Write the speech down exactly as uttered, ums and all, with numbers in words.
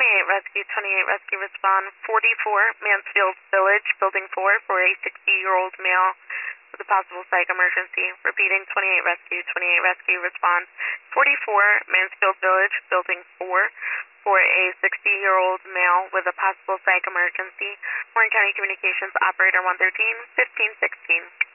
twenty-eight Rescue, twenty-eight Rescue, respond forty-four Mansfield Village, Building four, for a sixty-year-old male with a possible psych emergency. Repeating, twenty-eight Rescue, twenty-eight Rescue, respond forty-four Mansfield Village, Building four, for a sixty-year-old male with a possible psych emergency. Warren County Communications Operator one thirteen, fifteen sixteen.